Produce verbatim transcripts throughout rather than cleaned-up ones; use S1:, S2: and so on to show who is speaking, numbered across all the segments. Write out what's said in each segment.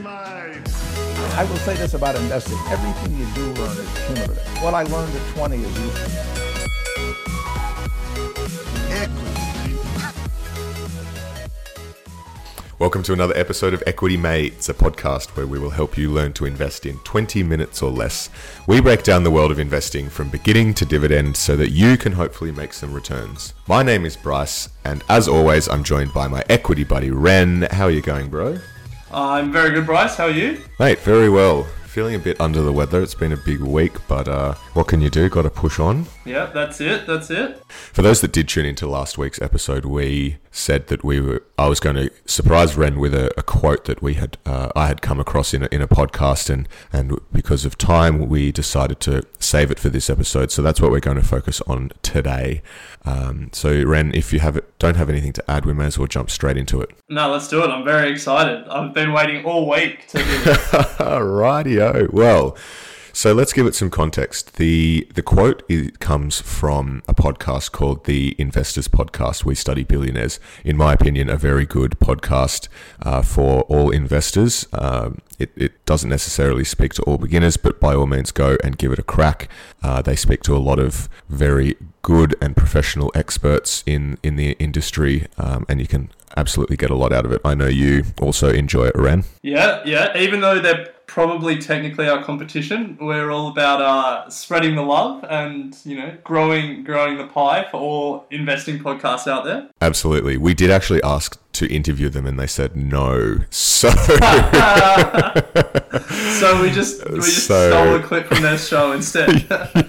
S1: made.
S2: I will say this about investing. Everything you do learn is cumulative. What I learned at twenty is useful.
S1: Equity.
S3: Welcome to another episode of Equity Mates, a podcast where we will help you learn to invest in twenty minutes or less. We break down the world of investing from beginning to dividend so that you can hopefully make some returns. My name is Bryce, and as always, I'm joined by my equity buddy, Ren. How are you going, bro?
S4: I'm very good, Bryce. How are you?
S3: Mate, very well. Feeling a bit under the weather. It's been a big week, but uh, what can you do? Got to push on.
S4: Yeah, that's it. That's it.
S3: For those that did tune into last week's episode, we said that we were. I was going to surprise Ren with a, a quote that we had. Uh, I had come across in a, in a podcast, and and because of time, we decided to save it for this episode. So that's what we're going to focus on today. Um, so Ren, if you have it, don't have anything to add, we may as well jump straight into it.
S4: No, let's do it. I'm very excited. I've been waiting all week to do this.
S3: Rightio. Well, so let's give it some context. The the quote is, comes from a podcast called The Investors Podcast. We Study Billionaires. In my opinion, a very good podcast uh, for all investors. Um, it, it doesn't necessarily speak to all beginners, but by all means go and give it a crack. Uh, they speak to a lot of very good and professional experts in, in the industry, um, and you can absolutely get a lot out of it. I know you also enjoy it, Ren.
S4: Yeah, yeah. Even though they're probably technically our competition, we're all about uh, spreading the love and, you know, growing growing the pie for all investing podcasts out there.
S3: Absolutely. We did actually ask to interview them and they said no. So
S4: so we just we just
S3: So-
S4: stole a clip from their show instead.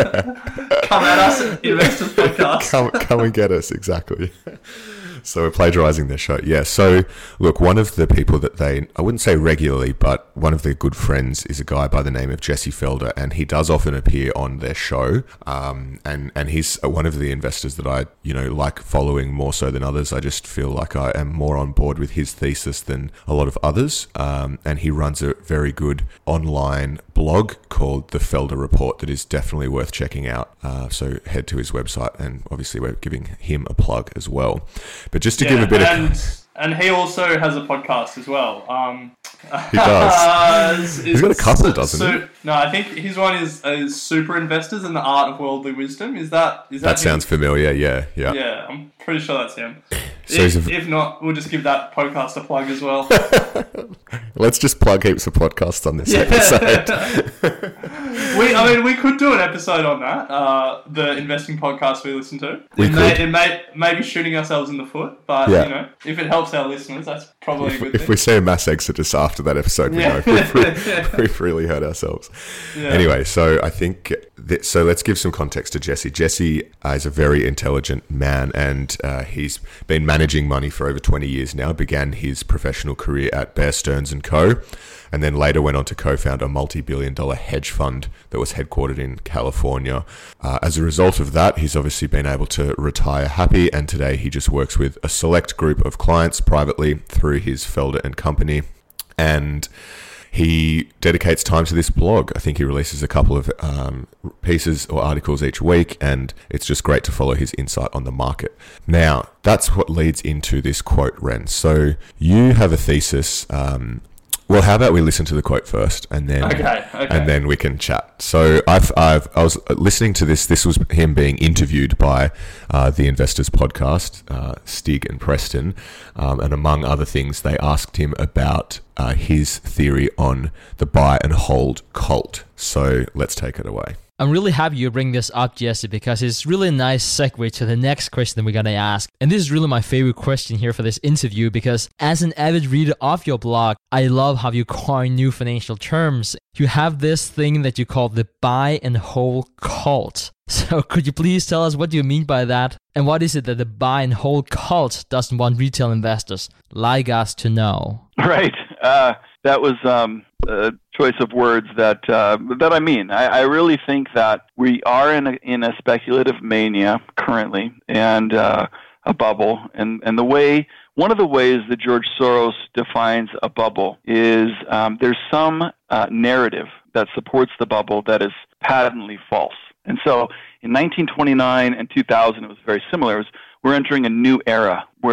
S4: Come at us, Investors Podcast.
S3: come, come and get us, exactly. So we're plagiarizing their show. Yeah, so look, one of the people that they, I wouldn't say regularly, but one of their good friends is a guy by the name of Jesse Felder, and he does often appear on their show. Um, and, and he's one of the investors that I, you know, like following more so than others. I just feel like I am more on board with his thesis than a lot of others. Um, and he runs a very good online blog called The Felder Report that is definitely worth checking out. Uh, so head to his website, and obviously we're giving him a plug as well. But just to
S4: Yeah,
S3: give a bit
S4: and,
S3: of...
S4: and he also has a podcast as well. Um,
S3: He does.
S4: is-
S3: He's got a couple,
S4: su-
S3: doesn't
S4: su-
S3: he?
S4: No, I think his one is, is Super Investors and the Art of Worldly Wisdom. Is that is that
S3: That sounds
S4: him?
S3: familiar, yeah, yeah.
S4: Yeah, I'm pretty sure that's him.
S3: So
S4: if,
S3: he's a-
S4: if not, we'll just give that podcast a plug as well.
S3: Let's just plug heaps of podcasts on this
S4: Yeah.
S3: episode.
S4: we, I mean, we could do an episode on that. Uh, the investing podcast we listen to.
S3: We
S4: it may,
S3: could.
S4: it may, may be shooting ourselves in the foot, but
S3: Yeah.
S4: you know, if it helps our listeners, that's probably a
S3: If,
S4: good
S3: if
S4: thing.
S3: we see a mass exodus after that episode, we
S4: Yeah.
S3: know we've, we've, we've really hurt ourselves.
S4: Yeah.
S3: Anyway, so I think, that, so let's give some context to Jesse. Jesse uh, is a very intelligent man, and uh, he's been managing money for over twenty years now. Began his professional career at Bear Stearns and Co., and then later went on to co-found a multi-billion dollar hedge fund that was headquartered in California. Uh, as a result of that, he's obviously been able to retire happy, and today he just works with a select group of clients privately through his Felder and Company, and he dedicates time to this blog. I think he releases a couple of um, pieces or articles each week, and it's just great to follow his insight on the market. Now, that's what leads into this quote, Ren. So you have a thesis. Um, well, how about we listen to the quote first, and then
S4: Okay, okay.
S3: and then we can chat. So I've, I've I was listening to this. This was him being interviewed by uh, the Investors Podcast, uh, Stig and Preston, um, and among other things, they asked him about uh, his theory on the buy and hold cult. So let's take it away.
S5: I'm really happy you bring this up, Jesse, because it's really a nice segue to the next question we're going to ask. And this is really my favorite question here for this interview, because as an avid reader of your blog, I love how you coin new financial terms. You have this thing that you call the buy and hold cult. So could you please tell us what you mean by that? And what is it that the buy and hold cult doesn't want retail investors like us to know?
S6: Right. Uh, that was um, a choice of words that uh, that I mean. I, I really think that we are in a, in a speculative mania currently, and uh, a bubble. And, and the way one of the ways that George Soros defines a bubble is um, there's some uh, narrative that supports the bubble that is patently false. And so in nineteen twenty-nine and two thousand, it was very similar. It was, we're entering a new era where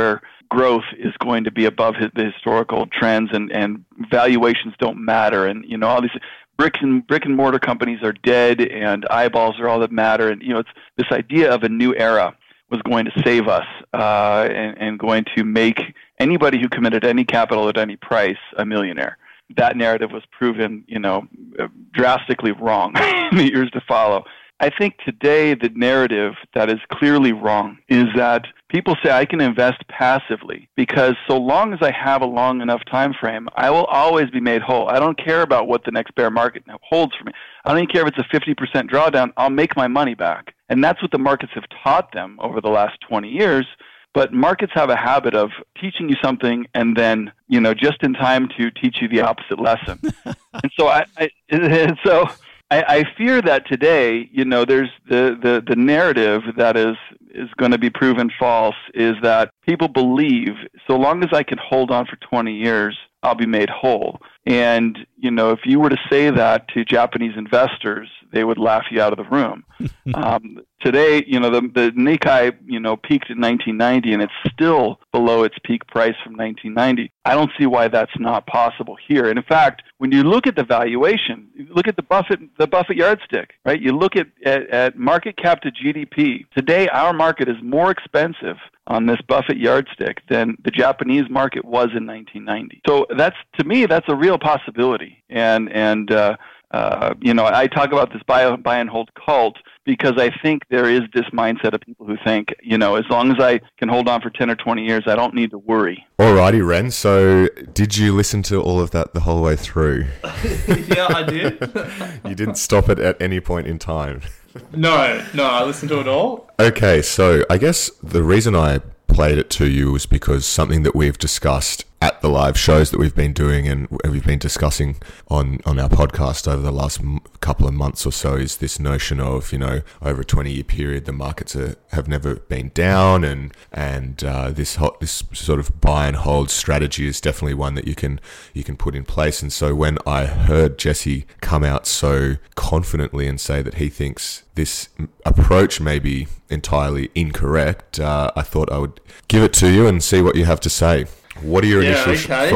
S6: growth is going to be above his, the historical trends, and, and valuations don't matter, and you know all these bricks and brick and mortar companies are dead, and eyeballs are all that matter, and you know it's this idea of a new era was going to save us uh, and, and going to make anybody who committed any capital at any price a millionaire. That narrative was proven, you know, drastically wrong in the years to follow. I think today the narrative that is clearly wrong is that people say I can invest passively because so long as I have a long enough time frame, I will always be made whole. I don't care about what the next bear market holds for me. I don't even care if it's a fifty percent drawdown. I'll make my money back. And that's what the markets have taught them over the last twenty years. But markets have a habit of teaching you something and then, you know, just in time to teach you the opposite lesson. and so I, I and so I, I fear that today, you know, there's the, the, the narrative that is is going to be proven false is that people believe so long as I can hold on for twenty years, I'll be made whole. And, you know, if you were to say that to Japanese investors, they would laugh you out of the room. um, today, you know, the, the Nikkei, you know, peaked in nineteen ninety, and it's still below its peak price from nineteen ninety. I don't see why that's not possible here. And in fact, when you look at the valuation, you look at the Buffett, the Buffett yardstick, right? You look at, at, at market cap to G D P. Today, our market is more expensive on this Buffett yardstick than the Japanese market was in nineteen ninety. So that's, to me, that's a real possibility. And, and, uh, Uh, you know, I talk about this buy, buy and hold cult because I think there is this mindset of people who think, you know, as long as I can hold on for ten or twenty years, I don't need to worry.
S3: Alrighty, Ren. So did you listen to all of that the whole way through?
S4: Yeah, I did.
S3: You didn't stop it at any point in time?
S4: No, no, I listened to it all.
S3: Okay, so I guess the reason I played it to you was because something that we've discussed at the live shows that we've been doing and we've been discussing on, on our podcast over the last m- couple of months or so is this notion of, you know, over a twenty-year period, the markets are, have never been down, and and uh, this ho- this sort of buy and hold strategy is definitely one that you can you can put in place. And so when I heard Jesse come out so confidently and say that he thinks this approach may be entirely incorrect, uh, I thought I would give it to you and see what you have to say. What are your
S4: yeah,
S3: initial
S4: okay.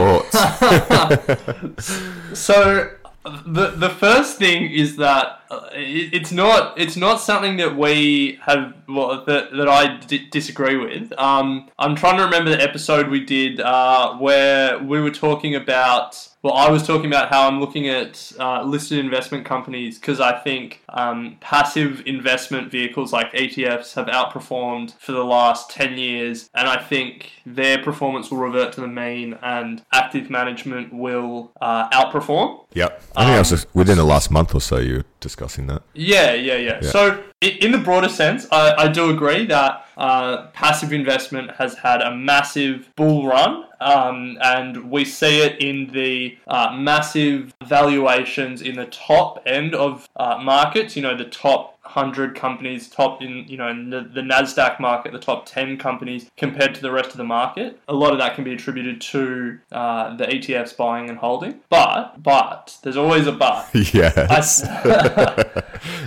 S3: thoughts?
S4: So the the first thing is that uh, it, it's not it's not something that we have well, that that I d- disagree with. Um, I'm trying to remember the episode we did uh, where we were talking about. Well, I was talking about how I'm looking at uh, listed investment companies because I think um, passive investment vehicles like E T Fs have outperformed for the last ten years, and I think their performance will revert to the mean and active management will uh, outperform.
S3: Yep. I think
S4: Um,
S3: that was within the last month or so you were discussing that.
S4: Yeah, yeah, yeah.
S3: Yeah.
S4: So i- in the broader sense, I, I do agree that uh, passive investment has had a massive bull run. Um, and we see it in the uh, massive valuations in the top end of uh, markets, you know, the top one hundred companies, top in, you know, in the, the NASDAQ market, the top ten companies compared to the rest of the market. A lot of that can be attributed to uh, the E T Fs buying and holding. But, but, there's always a but.
S3: Yes.
S4: I,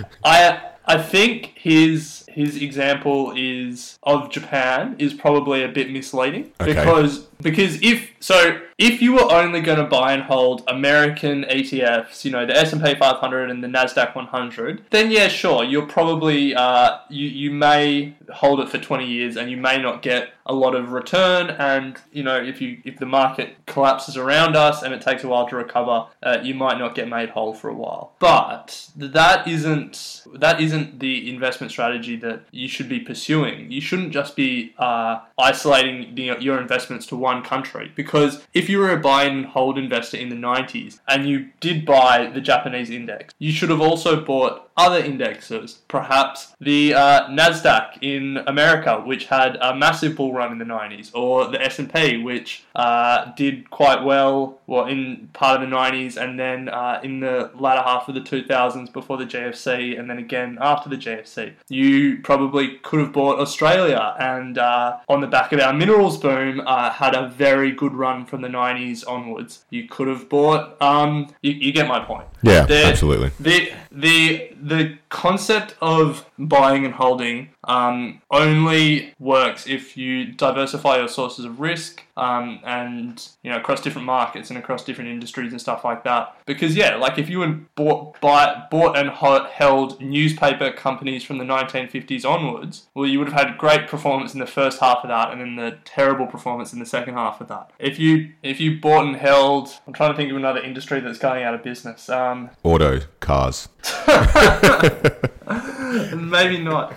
S4: I, I think his his example is of Japan is probably a bit misleading
S3: Okay.
S4: because because if so if you were only going to buy and hold American E T Fs, you know, the S and P five hundred and the NASDAQ one hundred, then yeah, sure, you're probably uh you you may hold it for twenty years and you may not get a lot of return, and you know, if you if the market collapses around us and it takes a while to recover, uh, you might not get made whole for a while. But that isn't that isn't the investment strategy that you should be pursuing. You shouldn't just be uh, isolating the, your investments to one country, because if you were a buy and hold investor in the nineties and you did buy the Japanese index, you should have also bought other indexes, perhaps the uh, NASDAQ in America, which had a massive bull run in the nineties, or the S and P, which uh, did quite well, well in part of the nineties, and then uh, in the latter half of the two thousands before the G F C, and then again after the G F C. You probably could have bought Australia, and uh, on the back of our minerals boom, uh, had a very good run from the nineties onwards. You could have bought, um, you, you get my point.
S3: Yeah,
S4: The-
S3: absolutely.
S4: The the the concept of buying and holding um, only works if you diversify your sources of risk um, and, you know, across different markets and across different industries and stuff like that. Because, yeah, like if you had bought, buy, bought and held newspaper companies from the nineteen fifties onwards, well, you would have had great performance in the first half of that and then the terrible performance in the second half of that. If you if you bought and held, I'm trying to think of another industry that's going out of business. Um,
S3: Auto, cars.
S4: Maybe not.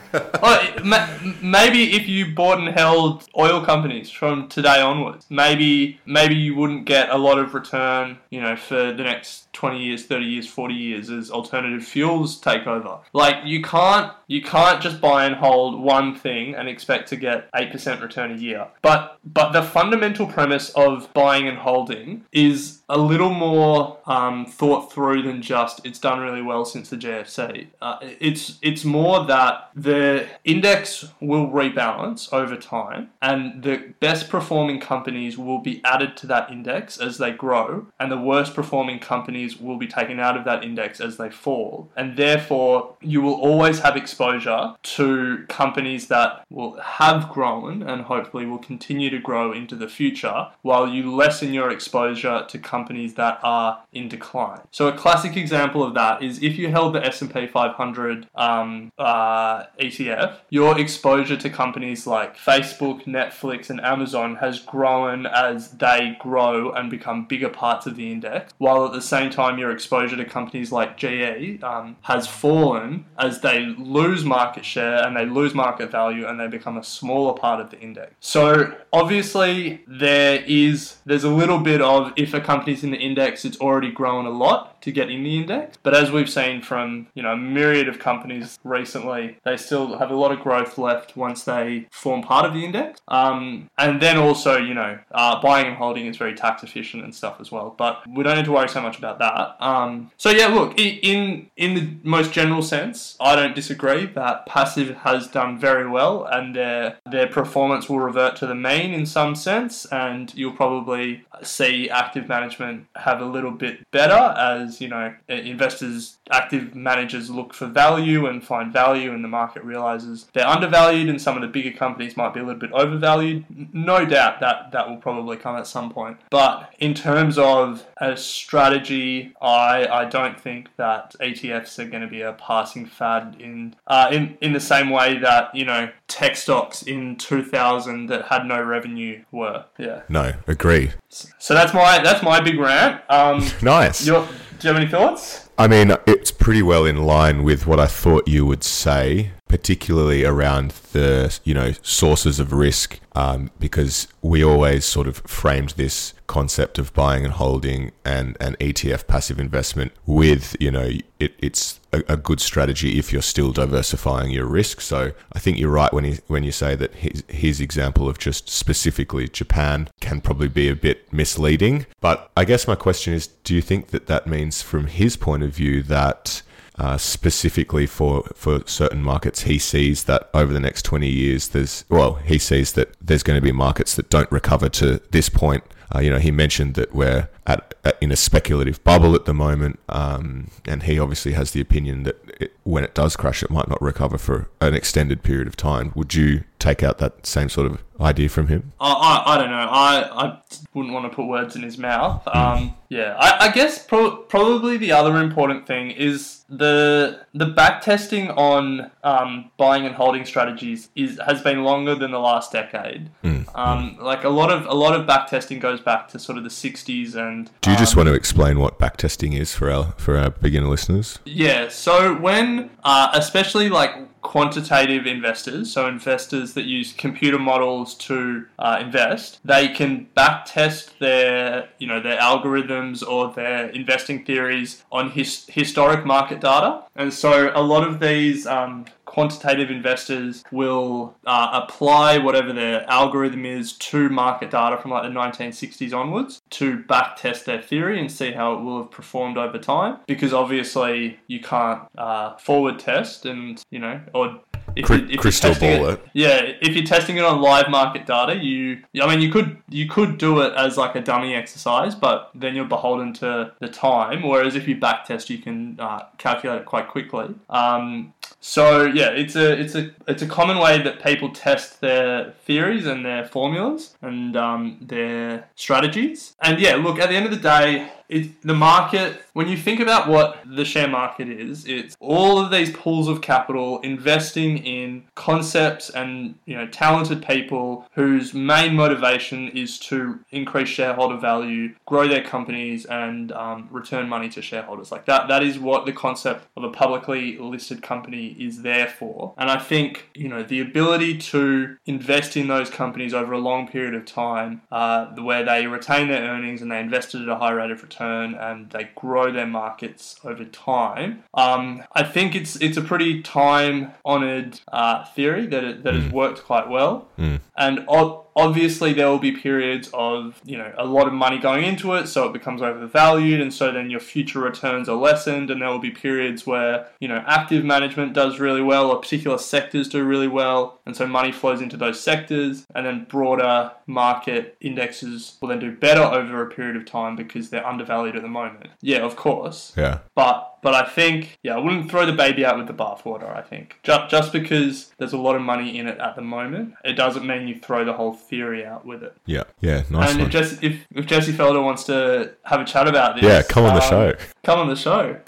S4: Oh, maybe if you bought and held oil companies from today onwards, maybe maybe you wouldn't get a lot of return, you know, for the next twenty years, thirty years, forty years as alternative fuels take over. Like you can't you can't just buy and hold one thing and expect to get eight percent return a year. But but the fundamental premise of buying and holding is a little more um, thought through than just it's done really well since the G F C. Uh, it's it's more that the index will rebalance over time and the best performing companies will be added to that index as they grow and the worst performing companies will be taken out of that index as they fall. And therefore, you will always have exposure to companies that will have grown and hopefully will continue to grow into the future while you lessen your exposure to companies that are in decline. So a classic example of that is if you held the S and P five hundred um, uh, E T F, your exposure to companies like Facebook, Netflix, and Amazon has grown as they grow and become bigger parts of the index, while at the same time your exposure to companies like G E um, has fallen as they lose market share and they lose market value and they become a smaller part of the index. So obviously there is there's a little bit of if a company's in the index, it's already grown a lot to get in the index. But as we've seen from, you know, a myriad of companies recently, they still have a lot of growth left once they form part of the index. Um, and then also, you know, uh, buying and holding is very tax efficient and stuff as well. But we don't need to worry so much about that. Um, so yeah, look, in in the most general sense, I don't disagree that passive has done very well and their their performance will revert to the mean in some sense, and you'll probably see active management have a little bit better as, you know, investors, active managers look for value and find value and the market realizes they're undervalued and some of the bigger companies might be a little bit overvalued. No doubt that that will probably come at some point. But in terms of a strategy, I I don't think that E T Fs are going to be a passing fad in uh, in in the same way that, you know, tech stocks in two thousand that had no revenue were. Yeah.
S3: No, agree.
S4: So that's my that's my big rant. Um,
S3: nice.
S4: Your, do you have any thoughts?
S3: I mean, it's pretty well in line with what I thought you would say, particularly around the, you know, sources of risk, um, because we always sort of framed this concept of buying and holding and an E T F passive investment with, you know, it, it's a, a good strategy if you're still diversifying your risk. So I think you're right when you, when you say that his, his example of just specifically Japan can probably be a bit misleading. But I guess my question is, do you think that that means from his point of view that Uh, specifically for, for certain markets, he sees that over the next twenty years, there's, well, he sees that there's going to be markets that don't recover to this point. Uh, you know, he mentioned that we're at, at in a speculative bubble at the moment, um, and he obviously has the opinion that it, when it does crash, it might not recover for an extended period of time. Would you take out that same sort of idea from him?
S4: I, I, I don't know. I, I wouldn't want to put words in his mouth. Um, yeah, I, I guess pro- probably the other important thing is the the back testing on um, buying and holding strategies is has been longer than the last decade.
S3: Mm.
S4: Um, like a lot of a lot of back testing goes back to sort of the sixties and.
S3: Do you
S4: um,
S3: just want to explain what back testing is for our for our beginner listeners?
S4: Yeah. So when, uh, especially like quantitative investors, so investors that use computer models to uh, invest, they can back test their, you know, their algorithms or their investing theories on his, historic market data. And so a lot of these um, quantitative investors will uh, apply whatever their algorithm is to market data from like the nineteen sixties onwards to back test their theory and see how it will have performed over time, because obviously you can't uh, forward test and, you know, or if,
S3: Cri-
S4: you, if you're
S3: crystal
S4: testing
S3: ball
S4: it,
S3: it.
S4: yeah, if you're testing it on live market data, you, I mean, you could you could do it as like a dummy exercise, but then you're beholden to the time. Whereas if you backtest, you can uh, calculate it quite quickly. Um, so yeah, it's a it's a it's a common way that people test their theories and their formulas and um, their strategies. And yeah, look, at the end of the day, it's the market. When you think about what the share market is, it's all of these pools of capital investing in concepts and, you know, talented people whose main motivation is to increase shareholder value, grow their companies, and um, return money to shareholders. Like that, that is what the concept of a publicly listed company is there for. And I think, you know, the ability to invest in those companies over a long period of time, uh, where they retain their earnings and they invested at a high rate of return and they grow their markets over time. Um, I think it's it's a pretty time-honoured uh, theory that it, that mm. has worked quite well.
S3: Mm.
S4: And o- obviously there will be periods of, you know, a lot of money going into it, so it becomes overvalued, and so then your future returns are lessened, and there will be periods where, you know, active management does really well or particular sectors do really well, and so money flows into those sectors, and then broader market indexes will then do better over a period of time because they're undervalued at the moment. Yeah, of course.
S3: Yeah.
S4: But But I think, yeah, I wouldn't throw the baby out with the bathwater, I think. Just, just because there's a lot of money in it at the moment, it doesn't mean you throw the whole theory out with it.
S3: Yeah, yeah, nice
S4: and
S3: one.
S4: if Jesse, if, if Jesse Felder wants to have a chat about this...
S3: Yeah, come on the
S4: um,
S3: show.
S4: Come on the show.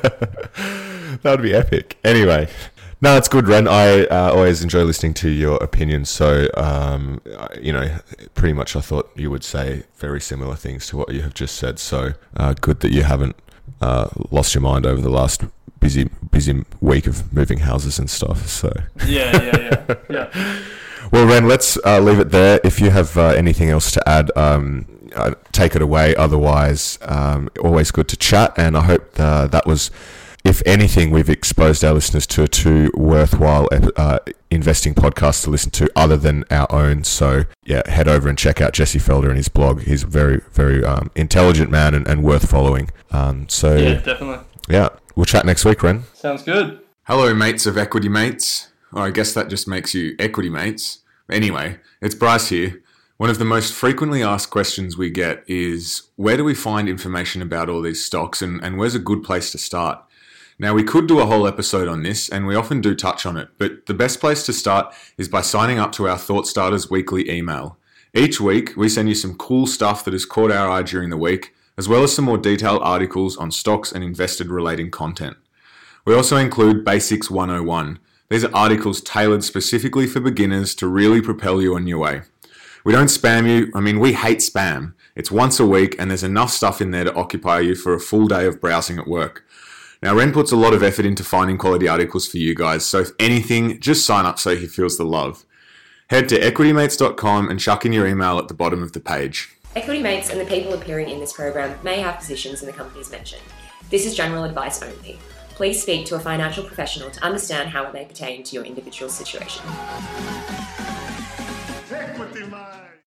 S3: That would be epic. Anyway... No, it's good, Ren. I uh, always enjoy listening to your opinions. So, um, you know, pretty much I thought you would say very similar things to what you have just said. So, uh, good that you haven't uh, lost your mind over the last busy, busy week of moving houses and stuff. So,
S4: yeah, yeah, yeah, yeah.
S3: Well, Ren, let's uh, leave it there. If you have uh, anything else to add, um, uh, take it away. Otherwise, um, always good to chat. And I hope uh, that was. If anything, we've exposed our listeners to two worthwhile uh, investing podcasts to listen to other than our own. So, yeah, head over and check out Jesse Felder and his blog. He's a very, very um, intelligent man and, and worth following. Um, so,
S4: yeah, definitely.
S3: Yeah, we'll chat next week, Ren.
S4: Sounds good.
S7: Hello, mates of Equity Mates. Or I guess that just makes you Equity Mates. Anyway, it's Bryce here. One of the most frequently asked questions we get is, where do we find information about all these stocks, and, and where's a good place to start? Now, we could do a whole episode on this, and we often do touch on it, but the best place to start is by signing up to our Thought Starters weekly email. Each week, we send you some cool stuff that has caught our eye during the week, as well as some more detailed articles on stocks and invested-relating content. We also include Basics one oh one. These are articles tailored specifically for beginners to really propel you on your way. We don't spam you. I mean, we hate spam. It's once a week, and there's enough stuff in there to occupy you for a full day of browsing at work. Now, Ren puts a lot of effort into finding quality articles for you guys, so if anything, just sign up so he feels the love. Head to equity mates dot com and chuck in your email at the bottom of the page.
S8: Equity Mates and the people appearing in this program may have positions in the companies mentioned. This is general advice only. Please speak to a financial professional to understand how it may pertain to your individual situation.
S1: Equity Mates.